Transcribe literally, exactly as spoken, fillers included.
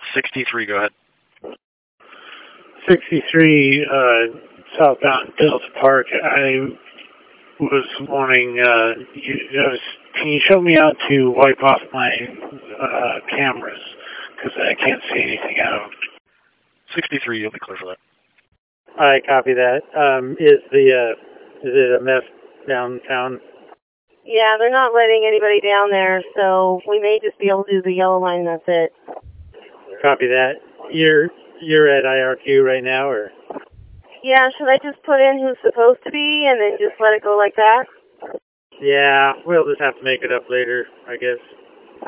sixty-three, go ahead. sixty-three, uh, southbound Delta Park. I was wanting, uh, you, I was, can you show me how to wipe off my uh, cameras? Because I can't see anything out. sixty-three, you'll be clear for that. I copy that. Um, is the, uh, is it a mess downtown? Yeah, they're not letting anybody down there, so we may just be able to do the yellow line, that's it. Copy that. You're, you're at I R Q right now, or? Yeah, should I just put in who's supposed to be and then just let it go like that? Yeah, we'll just have to make it up later, I guess.